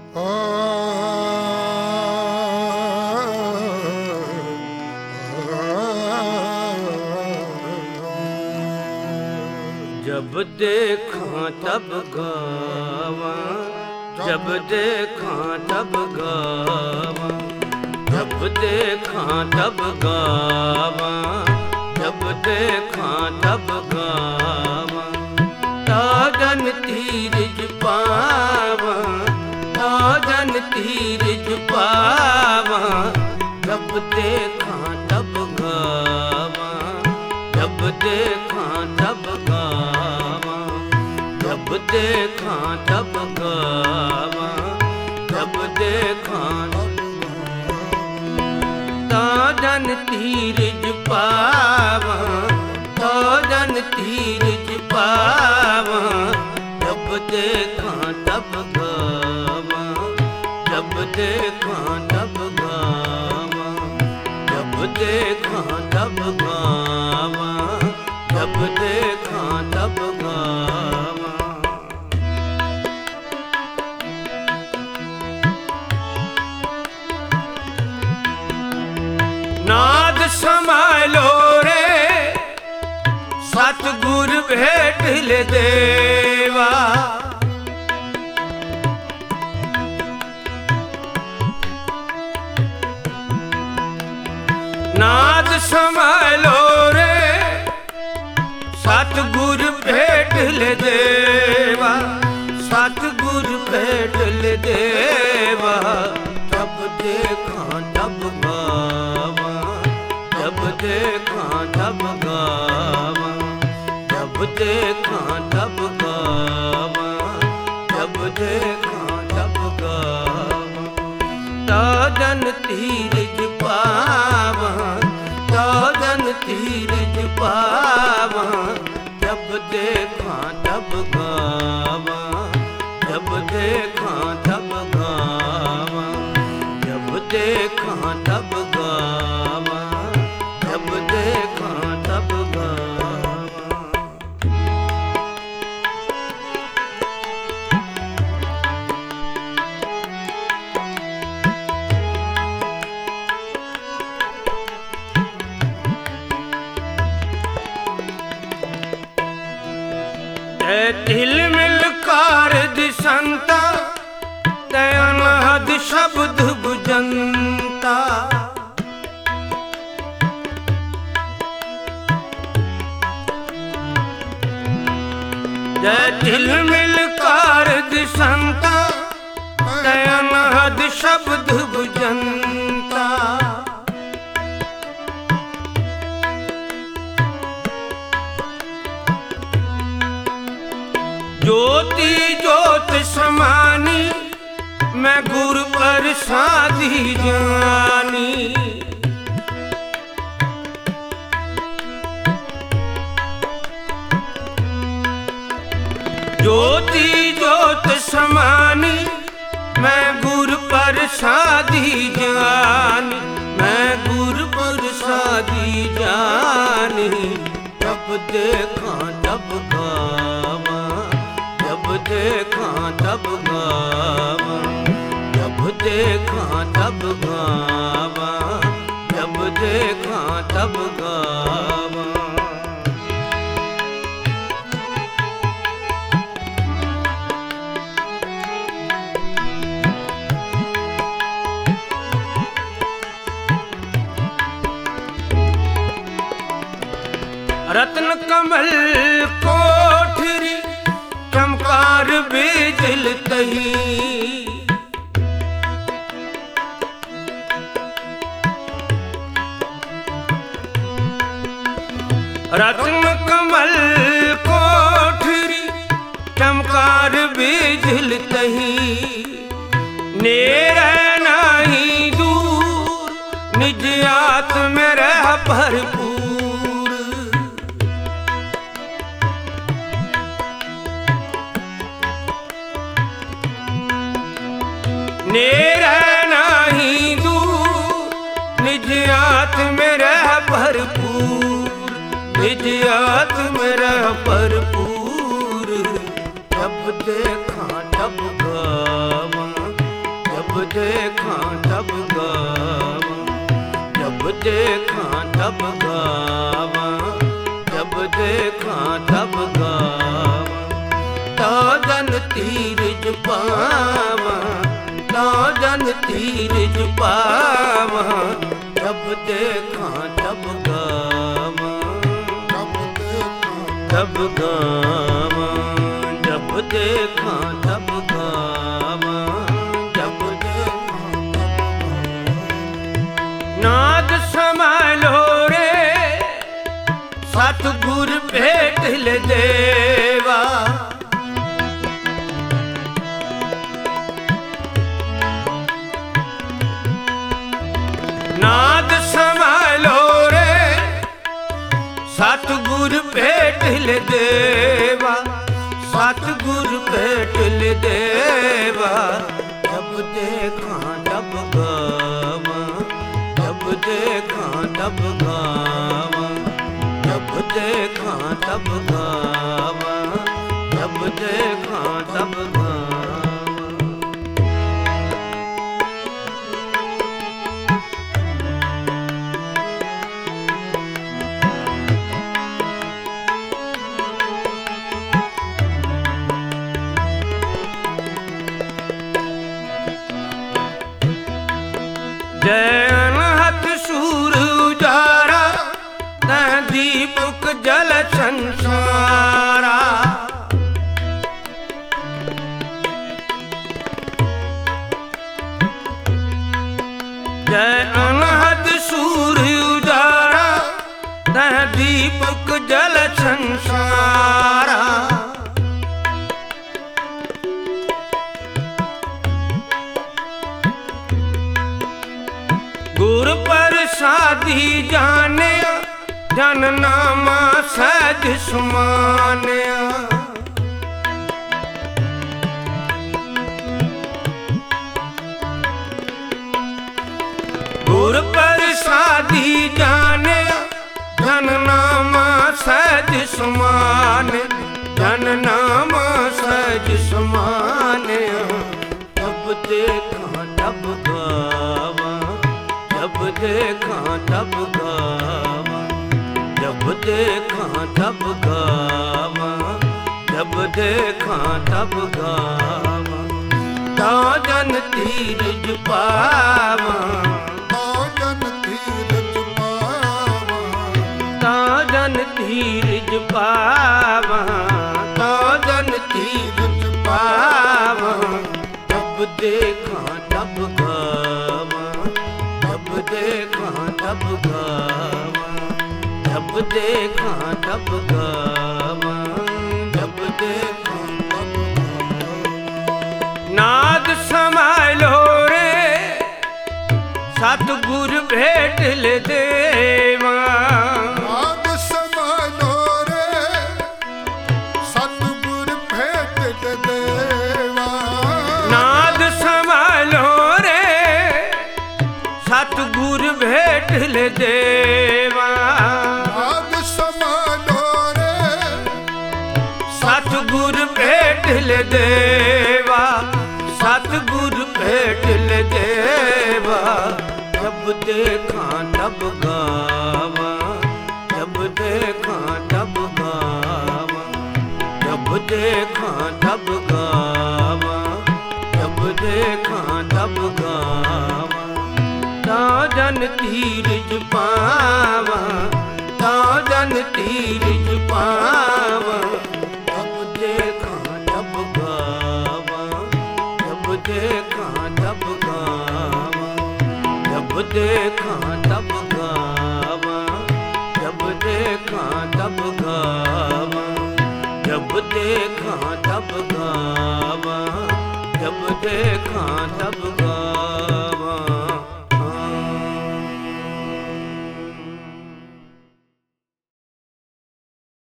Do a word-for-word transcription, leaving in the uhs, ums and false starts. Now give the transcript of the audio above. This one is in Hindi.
जब देखा तब गावा, जब देखा तब गावा, जब देखा तब गावा, जब देखा तब गावा। ताजन तीरज पावा, ताजन तीरज पावा, जब देखा तब गावा, जब देखा तब गावा, जब देखा तब गावा, जब देखा ताजन तीरज पावा, ताजन तीरज पावा, जब देखा तब गावा, जब देखा तब गावा, जब देखा तब गावा, जब देखा तब गावा। नाद समालो रे सतगुर भेट ले देवा, नाद समालो रे सतगुर भेट ले देवा, सतगुर भेट ले देवा। जब देखा तब गावा, जब देखा तब गावा, जब देखा तब गावा, जब देखा तब गावा। ताजन तीरज पावा, ताजन तीरज पावा, जब देखा तब गावा, जब देखा तब गावा, जब देखा तब गावा, जब देखा तब गावा। दिल मिल कार दिसंता, अनहद शब्द बुझंता। जय दिल मिल कार दिसंता, अनहद शब्द बुझंता। ज्योति ज्योत समानी, मैं गुरु प्रसादी जानी। ज्योति ज्योत समानी, मैं गुरु प्रसादी जानी, मैं गुरु प्रसादी जानी। जब देखा तब गावा, जब देखा तब गावा, जब देखा तब गावा, जब देखा तब गावा। रत्न कमल कोठरी, चमकार बिजल तही। रत्न कमल कोठरी, चमकार बिजल तही। नेर नहीं दूर, निज आत्म में रह भरपूर। नेर नहीं दूर, निज आत्म में रह भरपूर, निज आत्म में रह भरपूर। जब देखा तब गावा, देखा तब गावा, जब देखा तब गावा, जब देखा तब गावा। तो जन तीरज पावा, तो जन तीरज पावा, जब देखा तब गावा, तब गावा, जब देखा तब गावा, जब देखा नाद संभालो रे सतगुर भेट ले देवा। नाद संभालो रे सतगुर भेट ले देवा, सतगुर भेट ले देवा। जब देखा तब गावा, जब देखा तब गावा, जब देखा तब गावा, जब देखा तब गावा। जय अनहद सूर उजारा, तह दीपक जल संसारा। जय अनहद सूर उजारा, तह दीपक जल संसारा। गुर प्रसादी जानिया, जन नामा सहज सुमानिया। गुर प्रसादी जानिया, जन नामा सहज सुमान, जन नामा सहज सुमानिया। जब देखा तब गावा, जब देखा तब गावा, जब देखा तब गावा, जब देखा तब गावा। तो जन तीरज पावा, तो जन तीरज पावा, तो जन तीरज पावा, तो जन तीरज पावा। जब देखा तब गावा, जब देखा तब गावा, जब देखा तब गावा, जब देखा तब गावा। नाद संभालो रे सतगुर भेट ले देवा। नाद संभालो रे सतगुर भेट ले देवा। नाद संभालो रे सतगुर भेट ले देवा। नाद संभालो रे सतगुर भेट ले देवा, सतगुर भेट ले देवा। जब देखा तब गावा, जब देखा तब गावा, जब देखा तब गावा, जब देखा तब गावा। तो जन तीरज पावा, तो जन तीरज पावा। जब देखा तब गावा, जब देखा तब गावा, जब देखा तब गावा, जब देखा तब गावा, जब देखा तब गावा, जब देखा तब